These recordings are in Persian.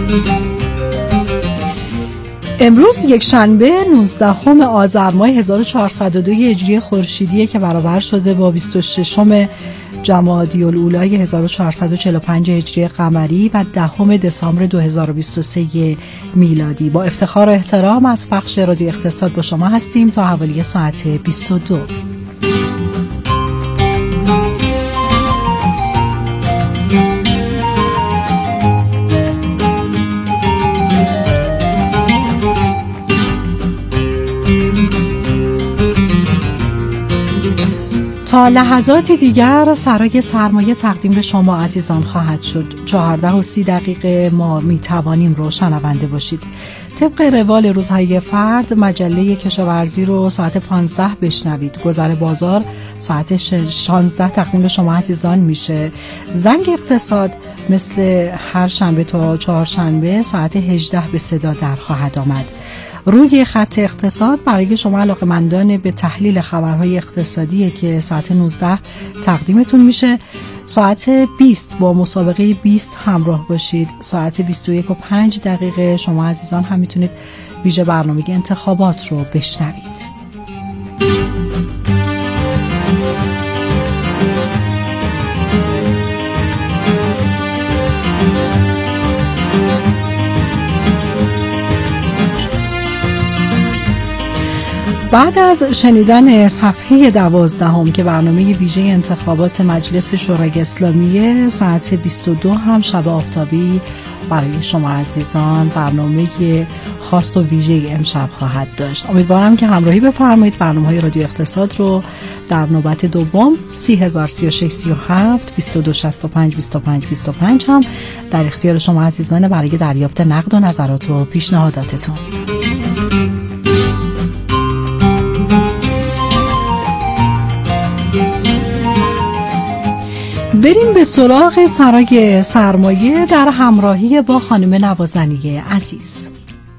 امروز یک شنبه 19 آذر ماه 1402 هجری خورشیدی که برابر شده با 26 جمادی الاولی 1445 هجری قمری و 10 دسامبر 2023 میلادی. با افتخار و احترام از بخش رادیو اقتصاد با شما هستیم تا حوالی ساعت 22. تا لحظاتی دیگر سرای سرمایه تقدیم به شما عزیزان خواهد شد. 14:30 ما می توانیم رو شنونده باشید. طبق روال روزهای فرد مجله کشاورزی رو ساعت 15 بشنوید. گذر بازار ساعت 16 تقدیم به شما عزیزان میشه. زنگ اقتصاد مثل هر شنبه تا چهارشنبه ساعت 18 به صدا در خواهد آمد. روی خط اقتصاد برای شما علاقه‌مندان به تحلیل خبرهای اقتصادی که ساعت 19 تقدیمتون میشه. ساعت 20 با مسابقه 20 همراه باشید. ساعت 21:05 شما عزیزان هم میتونید ویژه برنامه انتخابات رو بشنوید. بعد از شنیدن صفحه 12 که برنامه ویژه انتخابات مجلس شورای اسلامیه، ساعت 22 هم شب آفتابی برای شما عزیزان برنامه خاص و ویژه امشب خواهد داشت. امیدوارم که همراهی بفرمایید. برنامه‌های رادیو اقتصاد رو در نوبت دوم 303637 2265 25 هم در اختیار شما عزیزان برای دریافت نقد و نظرات و پیشنهاداتتون. بریم به سراغ سرای سرمایه در همراهی با خانم نوازنی عزیز.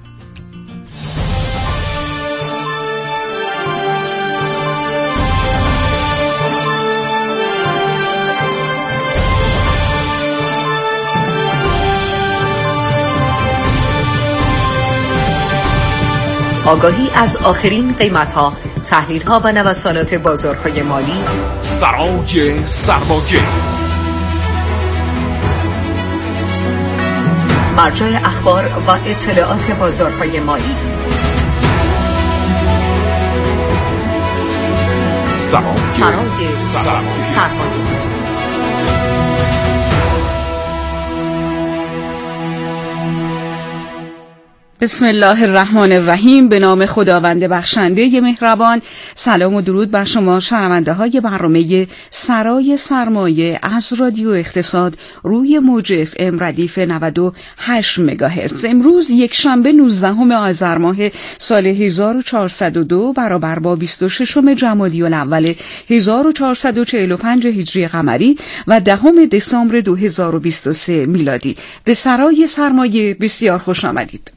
آگاهی از آخرین قیمت‌ها، تحلیل‌ها و نوسانات بازارهای مالی. سرای سرمایه، مرجع اخبار و اطلاعات بازارهای مالی. سرای سرمایه. بسم الله الرحمن الرحیم. به نام خداوند بخشنده مهربان. سلام و درود بر شما شنونده های برنامه سرای سرمایه از رادیو اقتصاد روی موج FM ردیف 98 مگاهرتز. امروز یک شنبه 19 آذر ماه سال 1402 برابر با 26 جمادی الاول 1445 هجری قمری و 10 دسامبر 2023 میلادی. به سرای سرمایه بسیار خوش آمدید.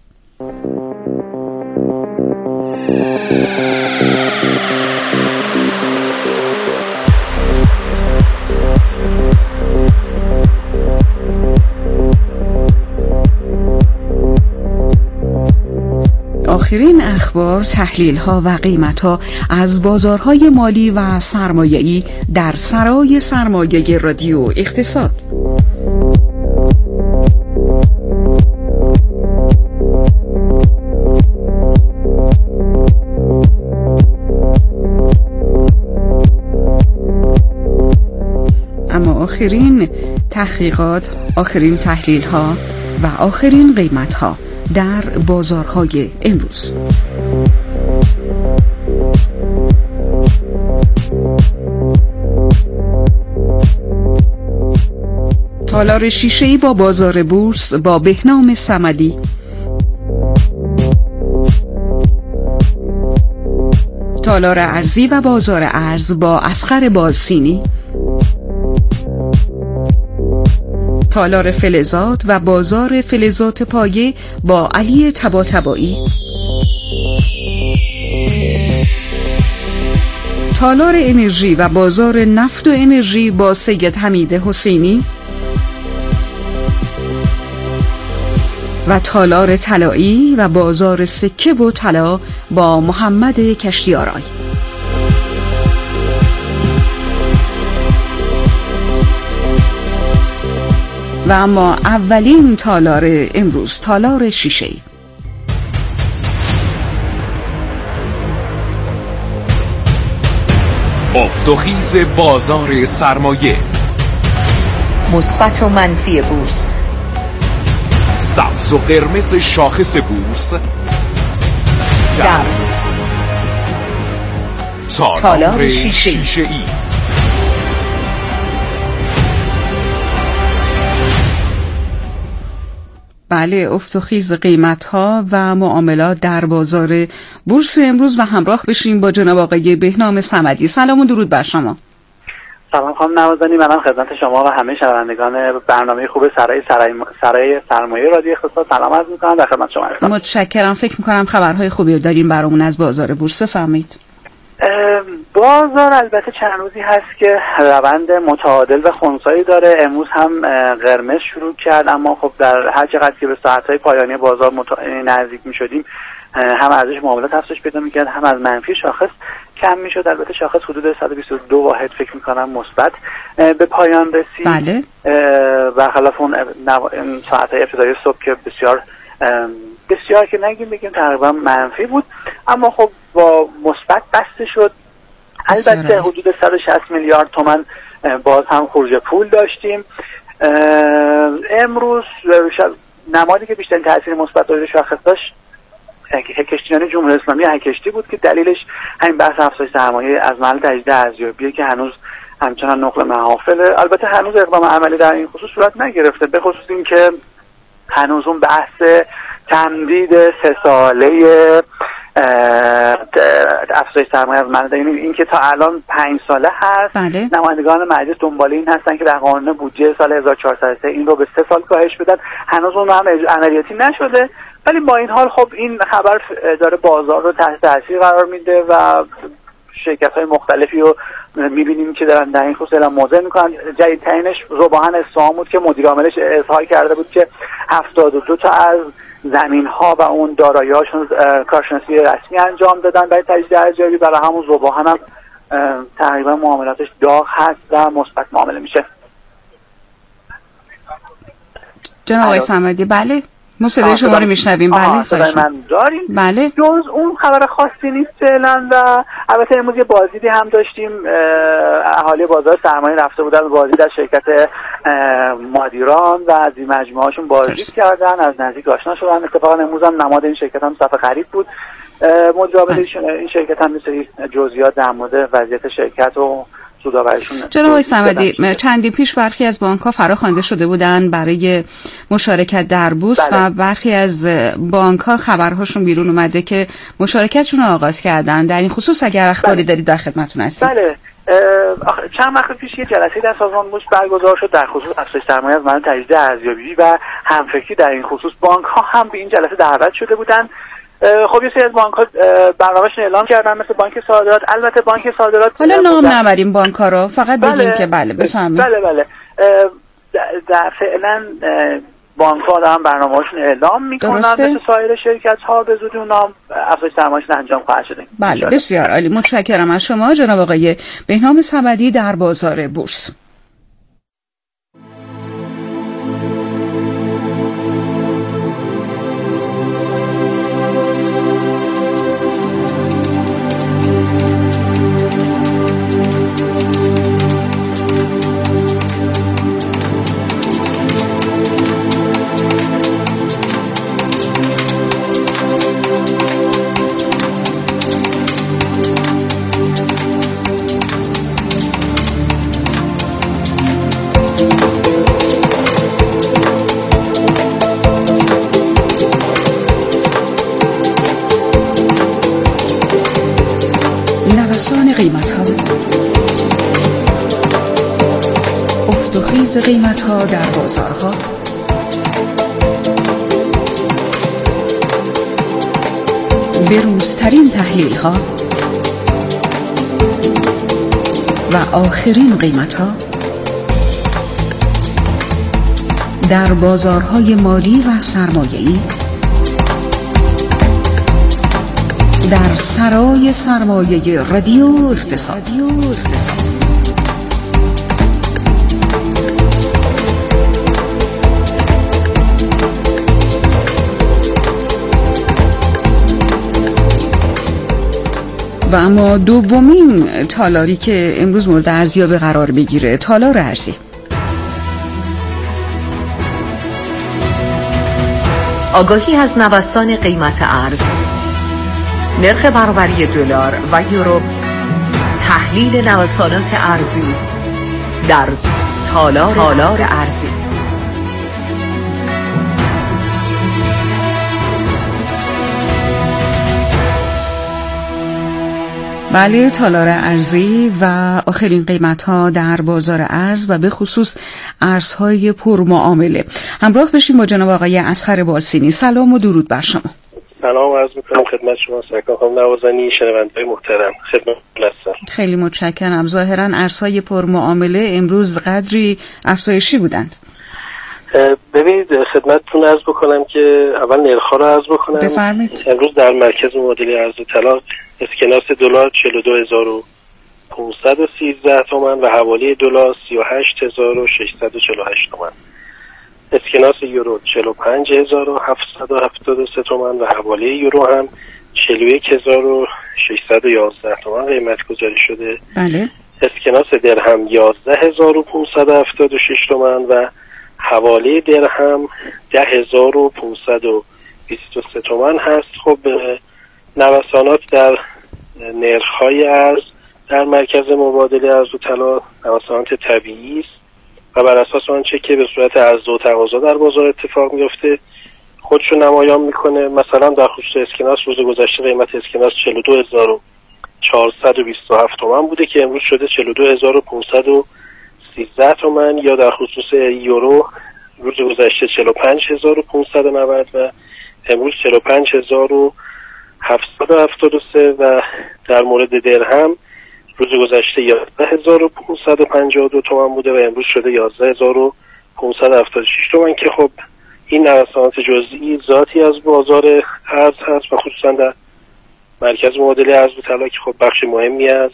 آخرین اخبار، تحلیل‌ها و قیمت‌ها از بازارهای مالی و سرمایه‌ای در سرای سرمایه رادیو اقتصاد. آخرین تحقیقات، آخرین تحلیل‌ها و آخرین قیمت‌ها در بازارهای امروز. تالار شیشه‌ای با بازار بورس با بهنام صمدی. تالار ارزی و بازار ارز با اصغر بالسینی. تالار فلزات و بازار فلزات پایه با علی طباطبایی. تالار انرژی و بازار نفت و انرژی با سید حمید حسینی. و تالار طلایی و بازار سکه و طلا با محمد کشتیارای. و اما اولین تالار امروز، تالار شیشه‌ای. افت و خیز بازار سرمایه، مثبت و منفی بورس، سبز و قرمز شاخص بورس در تالار شیشه‌ای. بله، افت و خیز قیمت‌ها و معاملات در بازار بورس امروز و همراه بشیم با جناب آقای بهنام صمدی. سلام و درود بر شما. سلام خانم نوازانی، منم خدمت شما و همه شنوندگان برنامه خوب سرای سرمایه رادیو اقتصاد سلام عرض می‌کنم. در خدمت شما هستم. متشکرم. فکر می‌کنم خبرهای خوبی دارین برامون از بازار بورس، بفرمایید. بازار البته چند روزی هست که روند متعادل و خنثایی داره. امروز هم قرمز شروع کرد، اما خب در هر چقدر که به ساعت‌های پایانی بازار نزدیک می‌شدیم هم ارزش معاملات افزایش پیدا می‌کرد، هم از منفی شاخص کم می‌شد. البته شاخص حدود 122 واحد فکر می‌کنم مثبت به پایان رسید. بله. برخلاف اون ساعت‌های ابتدایی صبح که بسیار که بگیم تقریبا منفی بود، اما خب با مثبت بسته شد. البته حدود 160 میلیارد تومان باز هم خروج پول داشتیم. امروز نمادی که بیشترین تاثیر مثبت روی شاخص داشت کشتیرانی جمهوری اسلامی هکشتی بود که دلیلش همین بحث افزایش سرمایه از محل تجدید ارزیابیه که هنوز همچنان نقل محافله. البته هنوز اقدام عملی در این خصوص صورت نگرفته، به خصوص اینکه هنوز اون بحث تمدید 3 ساله افزایش سرمایه از محل، یعنی این که تا الان 5 ساله هست. بله. نمایندگان مجلس دنبال این هستن که در قانون بودجه سال 1403 این رو به 3 سال کاهش بدن. هنوز اون هم عملیاتی نشده، ولی با این حال خب این خبر داره بازار رو تحت تاثیر قرار میده و شرکت‌های مختلفی رو می‌بینیم که دارن در این خصوص اعلام موضع می‌کنن. جدیدترینش ذوباهن اصفهان بود که مدیر عاملش اظهار کرده بود که 72 تا از زمین‌ها و اون دارایی‌هاشون کارشناسی رسمی انجام دادن برای تجدید ارزیابی. برای همون ذوباهن هم تقریبا معاملاتش داغ هست و مثبت معامله میشه. جناب آقای صمدی، بله ما صدای شما رو میشنویم. بله خواهش من داریم. بله. جز اون خبر خاصی نیست فعلا. و البته امروز یه بازدیدی هم داشتیم، اهالی بازار سرمایه رفته بودن بازدید از شرکت مادیران و از این مجموعه هاشون بازدید کردن، از نزدیک آشنا شدن. اتفاقا امروز هم نماد این شرکت هم صف خرید بود. مدیر عامل این شرکت هم مثل جزئیات در مورد وضعیت شرکت و جناب آقای صمدی، چندی پیش برخی از بانک‌ها فراخوانده شده بودن برای مشارکت در بورس. بله. و برخی از بانک‌ها خبرهاشون بیرون اومده که مشارکتشون رو آغاز کردن. در این خصوص اگر اخباری بله. دارید در خدمتتون هستیم. بله. چند وقت پیش یه جلسه در سازمان بورس برگزار شد در خصوص افزایش سرمایه از محل تجدید ارزیابی و همفکری در این خصوص. بانک‌ها هم به این جلسه دعوت شده بودن. خب یه سری از بانک‌ها برنامه‌شون اعلام کردن، مثل بانک صادرات. البته بانک صادرات حالا نام نبریم بانک‌ها رو، فقط بگیم که بله بفهمید. بله در فعلا بانک‌ها دارن برنامه‌هاشون اعلام می‌کنن، مثل سایر شرکت‌ها به زودی اونها افزایش سرمایه‌شون انجام خواهد شد. بله بسیار عالی، متشکرم از شما جناب آقای بهنام صمدی در بازار بورس. نوسان قیمت‌ها، افت و خیز قیمت‌ها در بازارها، بروزترین تحلیل‌ها و آخرین قیمت‌ها در بازارهای مالی و سرمایه‌ای، در سرای سرمایه رادیو اقتصادی. و اما دومین تالاری که امروز مورد ارزیابی قرار بگیره، تالار ارزی. آگاهی از نوسان قیمت ارز، نرخ برابری دلار و یورو، تحلیل نوسانات ارزی در تالار ارزی. بله، تالار ارزی و آخرین قیمت‌ها در بازار ارز و به خصوص ارزهای پرمعامله. همراه بشیم با جناب آقای اصغر بالسینی. سلام و درود بر شما. سلام عرض می‌کنم خدمت شما سرکار خانم نوازنی، شنونده‌های محترم. خدمت هستم. خیلی متشکرم. ظاهراً ارزهای پرمعامله امروز قدری افزایشی بودند. ببینید خدمتتون عرض بکنم که اول نرخ‌ها رو عرض بکنم. بفرمایید. امروز در مرکز مبادله ارز طلا اسکناس دلار 42513 تومان و حواله دلار 38648 تومان. اسکناس یورو 45773 تومان و حواله یورو هم 41611 تومان قیمت گذاری شده. بله. اسکناس درهم 11576 تومان و حواله درهم 10523 تومان هست. خب نوسانات در نرخ‌های ارز در مرکز مبادله ارز و طلا نوسانات طبیعی است و بر اساس آنچه که به صورت عرضه و تقاضا در بازار اتفاق میفته خودشو نمایان میکنه. مثلا در خصوص اسکناس روز گذشته قیمت اسکناس 42427 تومان بوده که امروز شده 42513 تومان، یا در خصوص یورو روز گذشته 45590 و امروز 45773 و در مورد درهم روز گذشته 11552 تومان بوده و امروز شده 11576 تومان که خب این نوسانات جزئی ذاتی از بازار ارز هست و خصوصا در مرکز مبادله ارز و طلا که خب بخش مهمی از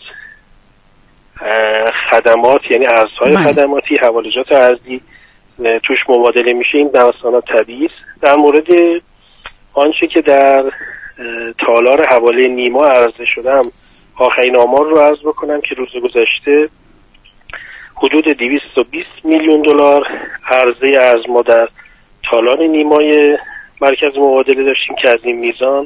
خدمات یعنی ارزهای خدماتی، حوالجات ارزی توش مبادله میشه. این نوسانات طبیعی است. در مورد آنچه که در تالار حواله نیما عرضه شدم آخرین آمار رو عرض بکنم که روز گذشته حدود 220 میلیون دلار عرضه ارز ما در تالار نیمای مرکز مبادله داشتیم که از این میزان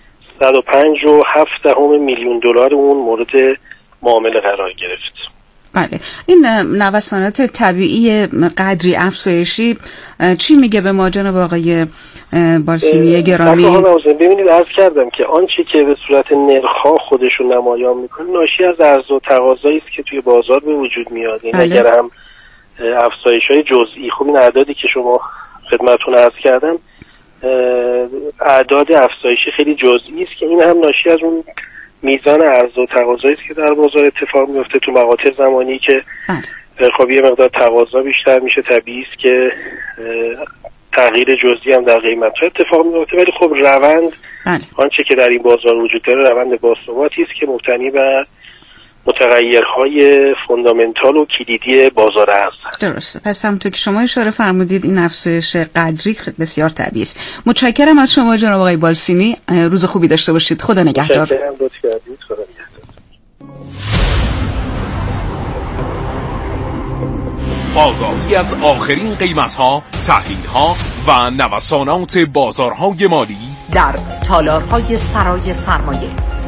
105.7 میلیون دلار اون مورد معامله قرار گرفت. بله، این نوسانات طبیعی قدری افزایشی چی میگه به ما جناب آقای بالسینی گرامی؟ ببینید عرض کردم که آنچه که به صورت نرخ‌ها خودشون نمایان میکنه ناشی از عرضه و تقاضایی است که توی بازار به وجود میاد. این اگر هم افزایش‌های جزئی، خب این اعدادی که شما خدمتتون عرض کردم اعداد افزایشی خیلی جزئی است که این هم ناشی از اون میزان عرضه و تقاضایی است که در بازار اتفاق میفته تو مقاطع زمانی که خب یه مقدار تقاضا بیشتر میشه. طبیعی است که تغییر جزئی هم در قیمت‌ها اتفاق میفته، ولی خب روند آنچه که در این بازار وجود داره روند باثباتی است که مبتنی بر متغیرهای فوندامنتال و کلیدی بازار است. درسته. پس همونطور که شما اشاره فرمودید این افزایش قدری بسیار طبیعی است. متشکرم از شما جناب آقای بالسینی. روز خوبی داشته باشید. خدا نگهدار. متشکرم. لطف کردید. خدا نگهدار. آگاهی از آخرین قیمت‌ها، تحلیل‌ها و نوسانات بازارهای مالی در تالارهای سرای سرمایه،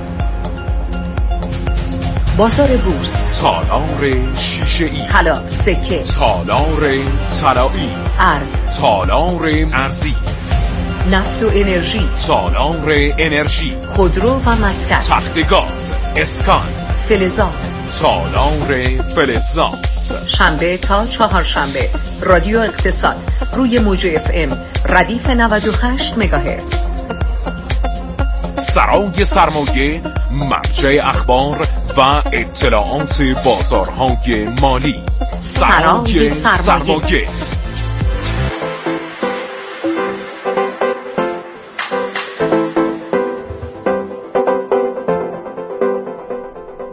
بازار بورس، تالار شیشه‌ای، طلا، سکه، تالار طلایی، ارز، تالار ارزی، نفت و انرژی، تالار انرژی، خودرو و مسکن، تخت گاز، اسکان، فلزات، تالار فلزات. شنبه تا چهارشنبه رادیو اقتصاد روی موج FM ردیف 98 مگاهرتز. سرای سرمایه، مرجع اخبار و اطلاعات بازارهای مالی. سرای سرمایه.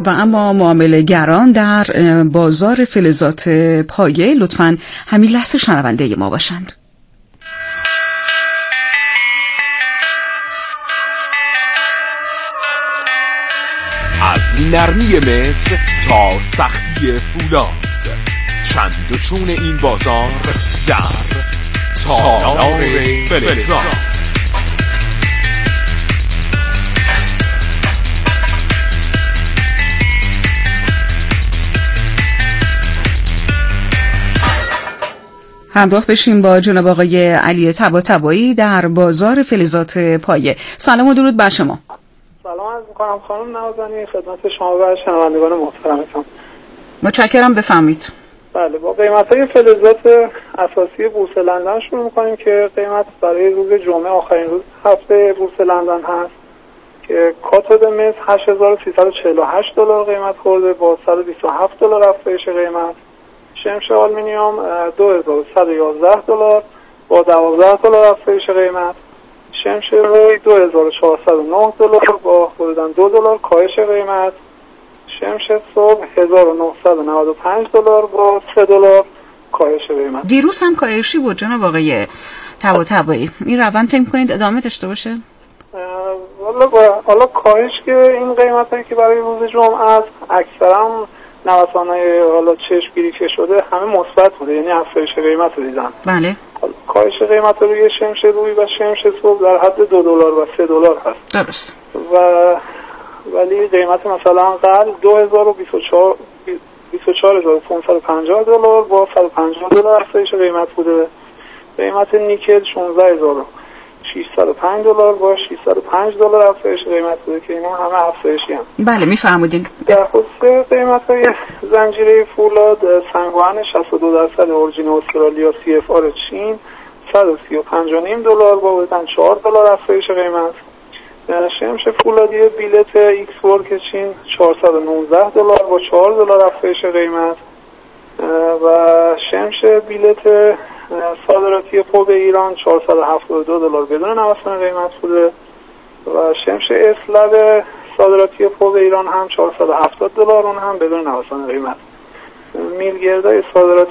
و اما معامله‌گران در بازار فلزات پایه لطفاً همین لحظه شنونده ما باشند. از نرمی مس تا سختی فولاد، چند و چون این بازار در تالار فلزات. همراه بشیم با جناب آقای علی طباطبایی در بازار فلزات پایه. سلام و درود بر شما. سلام عرض می‌کنم خانم نوازنی، خدمت شما و شنوندگان محترمتون. متشکرم، بفرمایید. بله، با قیمت‌های فلزات اساسی بورس لندن شروع می‌کنیم که قیمت برای روز جمعه آخرین روز هفته بورس لندن هست که کاتود مس $8348 قیمت خورده با $127 افزایش قیمت. شمش آلومینیوم $2111 با $12 افزایش قیمت. شمش روی $2409 با حدوداً $2 کاهش قیمت. شمش صبح $1995 با $3 کاهش قیمت. دیروز هم کاهشی بود جناب آقای طباطبایی، این روند فکر می‌کنید ادامه داشته باشه؟ حالا کاهش که این قیمتایی که برای روز جمعه است اکثرا نوسان‌های حالا چشمگیری که شده همه مثبت بوده، یعنی افزایش قیمت رو دیدن. بله. کاهش قیمت روی شمش روی و شمش صبح در حد $2 و $3 هست. درست. ولی قیمت مثلا قل $24,550 با $150 افزایش قیمت بوده. قیمت نیکل $16,605 با $605 افزایش قیمت بوده که اینا همه افزایشی هم. بله میفرمودین. در خصوص قیمت‌های زنجیره فولاد، سنگوهن 62% اورجین استرالیا CFR چین $135.5 با حدوداً $4 افزایش قیمت. شمش فولادی بیلت ایکس ورک چین $419 با $4 افزایش قیمت و شمش بیلت صادراتی فوب ایران $472 بدون نوسان قیمت بوده و شمش اسلب صادراتی فوب ایران هم $470 اون هم بدون نوسان قیمت. میلگردای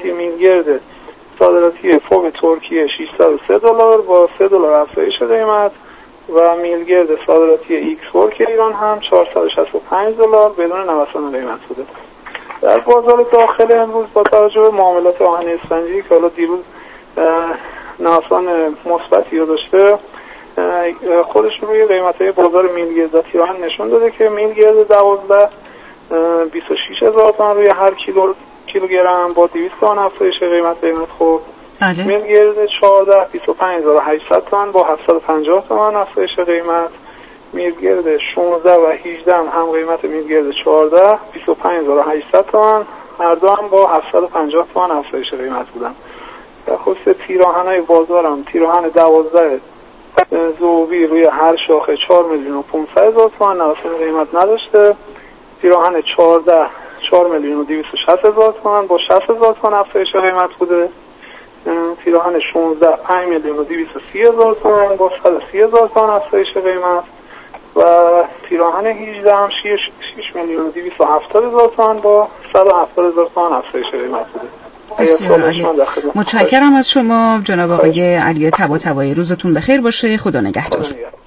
صادراتی فوب ترکیه $603 با $3 افزایش قیمت و میلگرد صادراتی ایکس ورک ایران هم $465 بدون نوسان قیمت بوده. در بازار داخل امروز با توجه به معاملات آهن اسفنجی که حالا دیروز نوسان مثبتی رو داشته، خودش روی قیمت‌های بازار میلگرد تیراهن نشون داده که میلگرد 12 26,000 تومان روی هر کیلوگرم با 200 تومان افزایش قیمت خورد. میلگرد 14 25,800 تومان با 750 تومان افزایش قیمت. میلگرد 16 و 18 هم قیمت میلگرد 14 25,800 تومان، هر دو هم با 750 تومان افزایش قیمت بودن. در خصوص تیراهن‌های بازار هم تیراهن 12 ذوبی روی هر شاخه 4,500,000 تومان نوسان قیمت نداشته. تیراهن 14 4,260,000 تومان با 60,000 تومان افزایش قیمت بوده. تیراهن 16 5,230,000 تومان با 130,000 تومان افزایش قیمت و تیراهن 18 هم 6,270,000 تومان با 170,000 تومان افزایش قیمت بوده. متشکرم از شما جناب آقای علی طباطبایی، روزتون بخیر باشه، خدا نگهدار.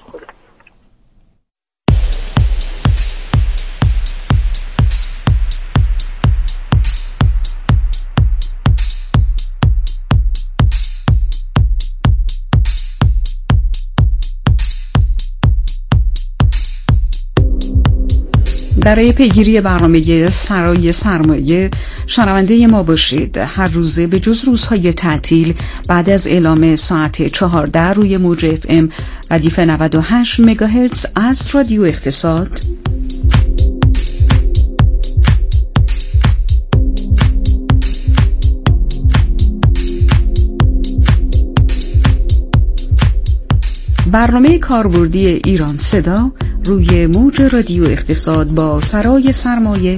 برای پیگیری برنامه سرای سرمایه شنونده ما باشید. هر روزه به جز روزهای تعطیل بعد از اعلام ساعت 14 روی موج FM ردیف 98 مگاهرتز از رادیو اقتصاد برنامه کاربردی ایران صدا روی موج رادیو اقتصاد با سرای سرمایه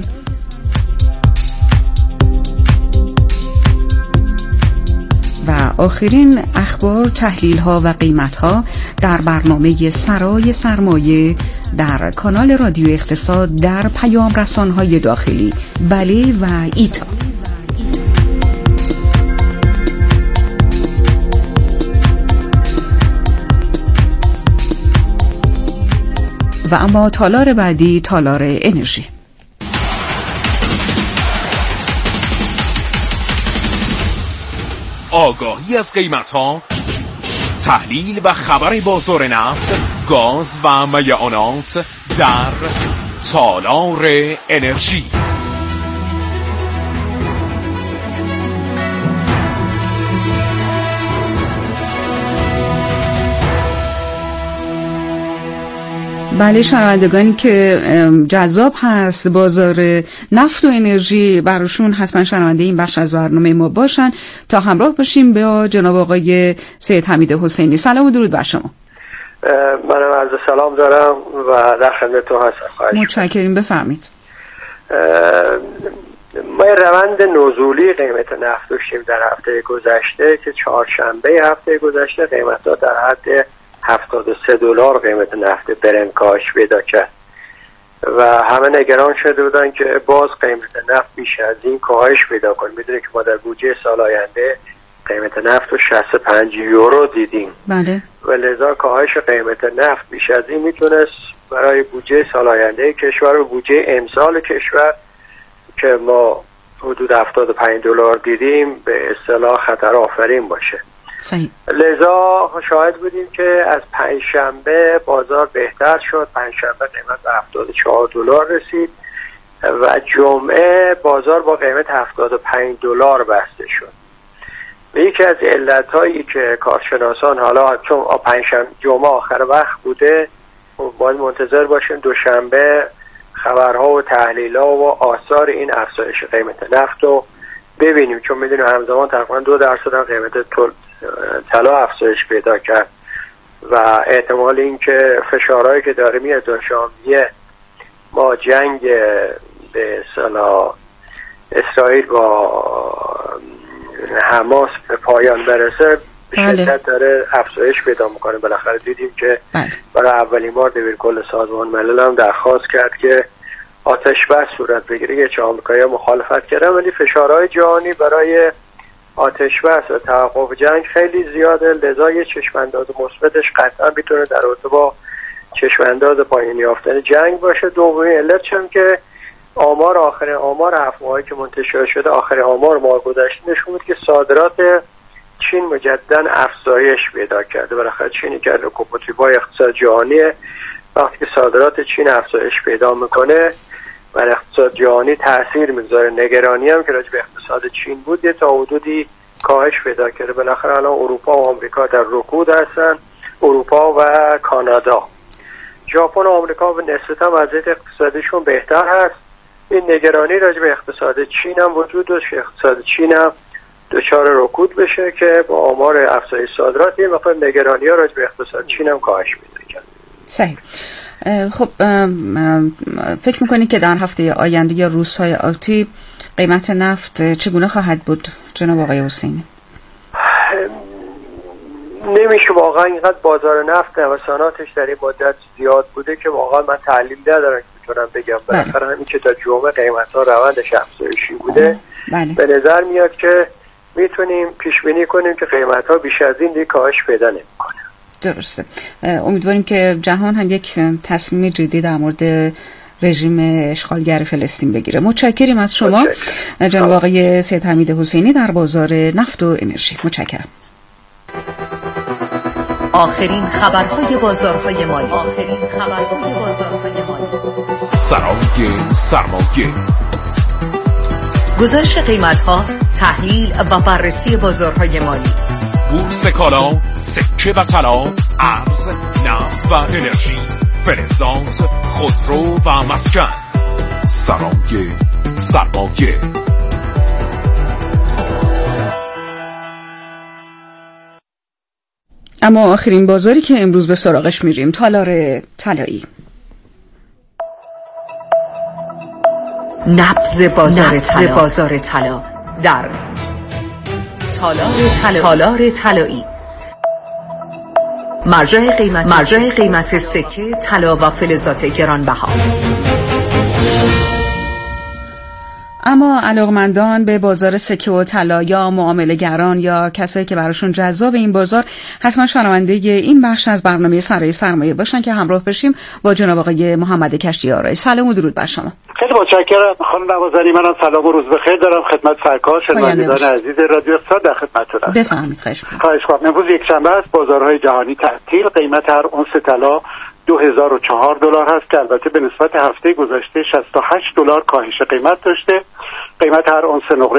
و آخرین اخبار، تحلیل ها و قیمت ها در برنامه سرای سرمایه در کانال رادیو اقتصاد در پیام رسانهای داخلی بله و ایتا. و اما تالار بعدی، تالار انرژی. آگاهی از قیمت‌ها، تحلیل و خبر بازار نفت، گاز و میعانات در تالار انرژی. بله، شنوندگانی که جذاب هست بازار نفت و انرژی براشون حتما شنونده این بخش از برنامه ما باشن تا همراه باشیم با جناب آقای سید حمید حسینی. سلام و درود بر شما. منم عرض سلام دارم و در خدمتتون هستم. متشکریم، بفرمایید. ما روند نزولی قیمت نفت داشتیم در هفته گذشته که چهارشنبه هفته گذشته قیمت‌ها در حد $73 قیمت نفت برنت کاهش پیدا کرد و همه نگران شده بودن که باز قیمت نفت بیش از این کاهش پیدا کنه. میدونید که ما در بودجه سال آینده قیمت نفت رو 65 یورو دیدیم. بله. و لذا کاهش قیمت نفت بیش از این میتونست برای بودجه سال آینده کشور و بودجه امسال کشور که ما حدود $75 دیدیم به اصطلاح خطر آفرین باشه. صحیح. لذا شاهد بودیم که از پنجشنبه بازار بهتر شد. پنجشنبه قیمت به $74 رسید و جمعه بازار با قیمت $75 بسته شد. و یکی از علتهایی که کارشناسان حالا چون پنجشنبه جمعه آخر وقت بوده باید منتظر باشیم دوشنبه خبرها و تحلیل‌ها و آثار این افزایش قیمت نفت رو ببینیم، چون می‌دونیم همزمان تقریبا 2% هم قیمت طلا افزایش پیدا کرد و احتمال این که فشارهایی که داره میاد تا ژانویه ما جنگ به اصطلاح اسرائیل با حماس به پایان برسه به شدت داره افزایش پیدا میکنه. بالاخره دیدیم که برای اولین بار دبیرکل سازمان ملل هم درخواست کرد که آتش بس صورت بگیره که آمریکایی‌ها مخالفت کردن، ولی فشارهای جهانی برای آتش بس و توقف جنگ خیلی زیاده. لذا یه چشمانداز مثبتش قطعا میتونه در رابطه با چشمانداز پایان یافتن جنگ باشه. دومین علتش هم که آخرین آمار 7 ماهه که منتشر شده، آخرین آمار ماه گذشته نشون میده که صادرات چین مجددا افزایش پیدا کرده. بالاخره چینی که لوکوموتیوهای اقتصاد جهانیه، وقتی که صادرات چین افزایش پیدا میکنه و اقتصاد جهانی تاثیر میگذاره. نگرانی هم که راجع به اقتصاد چین بود یه تا حدودی کاهش پیدا کرده. بالاخره الان اروپا و آمریکا در رکود هستن، اروپا و کانادا. ژاپن و آمریکا به نسبتا وضعیت اقتصادیشون بهتر هست. این نگرانی راجع به اقتصاد چین هم وجود داشت که اقتصاد چین هم دچار رکود بشه که با آمار افزایش صادرات یه مقدار نگرانی‌ها راجع به اقتصاد چین هم کاهش پیدا کرد. صحیح. خب فکر میکنید که در هفته آینده یا روزهای آتی قیمت نفت چگونه خواهد بود جناب آقای حسینی؟ نمیشه واقعا اینقدر بازار نفت نوساناتش در این مدت زیاد بوده که واقعا من تحلیل ندارم که میتونم بگم. بالاخره همین که تا جمعه قیمت‌ها روندش افزایشی بوده. به نظر میاد که میتونیم پیش بینی کنیم که قیمت‌ها بیش از این دیگه کاهش پیدا نمی‌کنه. درسته. امیدواریم که جهان هم یک تصمیم جدی در مورد رژیم اشغالگر فلسطین بگیره. متشکریم از شما جناب آقای سید حمید حسینی در بازار نفت و انرژی. متشکرم. آخرین خبرهای بازارهای مالی. سرای سرمایه، گزارش قیمت‌ها، تحلیل و بررسی بازارهای مالی. بورس کالا، سکه و طلا، ارز، نفت و انرژی، فلزات، خودرو و مسکن. سرای سرمایه. اما آخرین بازاری که امروز به سراغش میریم، تالار طلایی. نبض بازار طلا در تالار طلایی، مرجع قیمت سکه، طلا و فلزات گرانبها. اما علاقمندان به بازار سکه و طلا یا معامله‌گران یا کسایی که براشون جذاب این بازار حتما شنونده این بخش از برنامه سرای سرمایه باشن که همراه بشیم با جناب آقای محمد کشتی‌آرای. سلام و درود بر شما. خیلی متشکرم خانم نوازنی. منم سلام و روز بخیر دارم خدمت سرکار شنوندگان عزیز رادیو اقتصاد در خدمتتون هستم. بفرمایید. خواهش می‌کنم. امروز یک شنبه است، بازارهای جهانی تعطیل. قیمت هر اونس طلا $2004 هست که البته به نسبت هفته گذشته $68 کاهش قیمت داشته. قیمت هر اونس نقره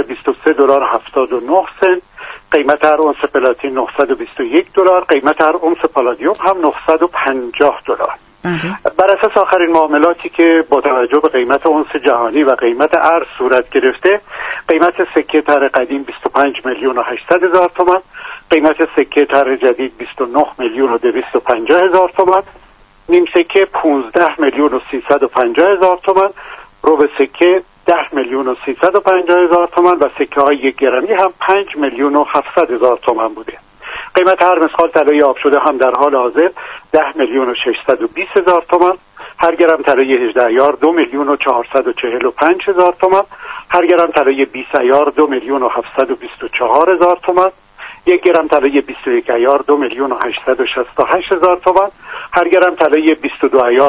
$23.79. قیمت هر اونس پلاتین $921. قیمت هر اونس پالادیوم هم $950. بر اساس آخرین معاملاتی که با توجه به قیمت اونس جهانی و قیمت ارز صورت گرفته، قیمت سکه طرح قدیم 25,800,000 تومان، قیمت سکه طرح جدید 29,250,000 تومان، نیم سکه 15,350,000 تومان، ربع سکه 10,350,000 تومان و سکه های 1 گرمی هم 5,700,000 تومان بوده. قیمت هر مسخال طلای آب شده هم در حال حاضر 10,620,000 تومان، هر گرم طلای 18 ایار 2,445,000 تومان، هر گرم طلای 20 ایار 2,724,000 تومان، 1 گرم طلای 21 ایار 2,868,000 تومان، هر گرم طلای 22 ایار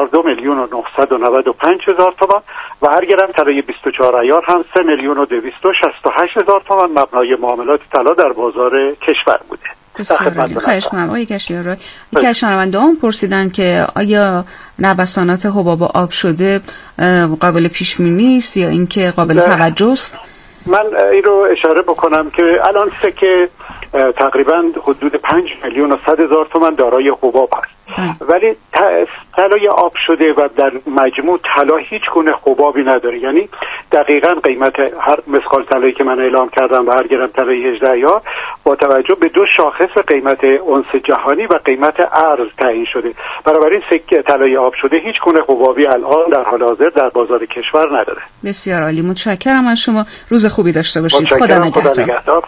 2,995,000 تومان و هر گرم طلای 24 ایار هم 3,268,000 تومان مبنای معاملات طلا در بازار کشور بوده. خواهش می‌کنم آقای کشتی‌آرای. یکی از شنونده‌ها پرسیدن که آیا نوسانات حباب آب شده قابل پیش بینی است یا اینکه قابل توجه است؟ من این رو اشاره بکنم که الان سکه تقریبا حدود 5,100,000 تومان دارای حباب هست، ولی طلای آب شده و در مجموع طلا هیچ گونه حبابی نداره. یعنی دقیقاً قیمت هر مسخال طلایی که من اعلام کردم و هر گرم طلای 18 ایار با توجه به دو شاخص قیمت اونس جهانی و قیمت ارز تعیین شده. بنابراین سکه طلای آب شده هیچ گونه حبابی الان در حال حاضر در بازار کشور نداره. بسیار عالی، متشکرم از شما. روز خوبی داشته باشید. خدا نگهدار.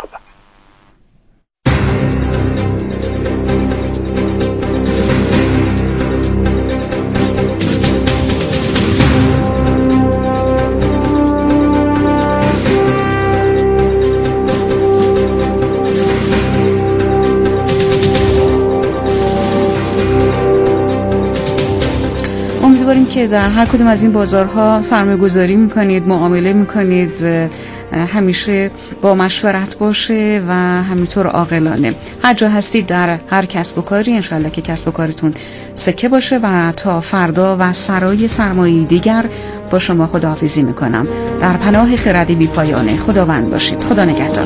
امیدواریم که در هر کدوم از این بازارها سرمایه‌گذاری میکنید، معامله میکنید، همیشه با مشورت باشه و همینطور عاقلانه. هر جا هستید در هر کسب و کاری انشالله که کسب و کارتون سکه باشه و تا فردا و سرای سرمایه دیگر با شما خداحافظی میکنم. در پناه خرد بی پایانه خداوند باشید. خدا نگهدار.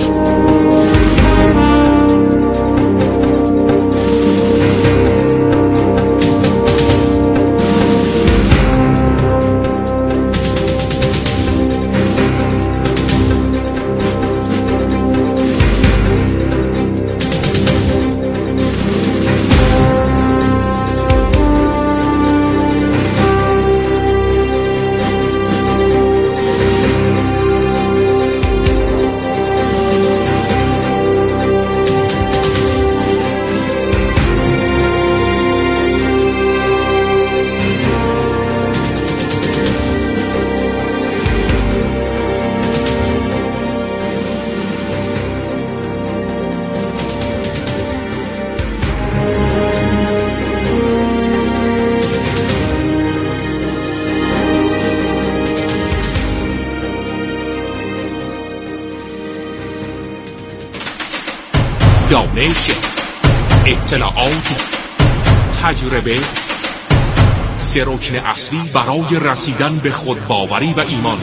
دانش، اطلاعات، تجربه، سه رکن اصلی برای رسیدن به خودباوری و ایمان.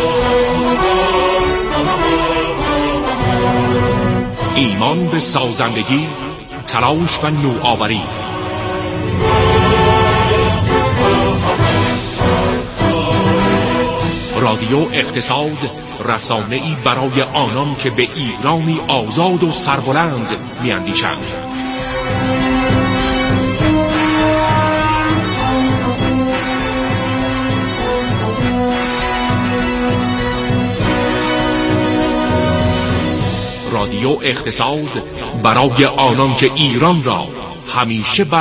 ایمان به سازندگی، تلاش و نوآوری. رادیو اقتصاد، رسانه‌ای برای آنان که به ایرانی آزاد و سربلند می‌اندیشند. رادیو و اقتصاد برای آنان که ایران را همیشه بر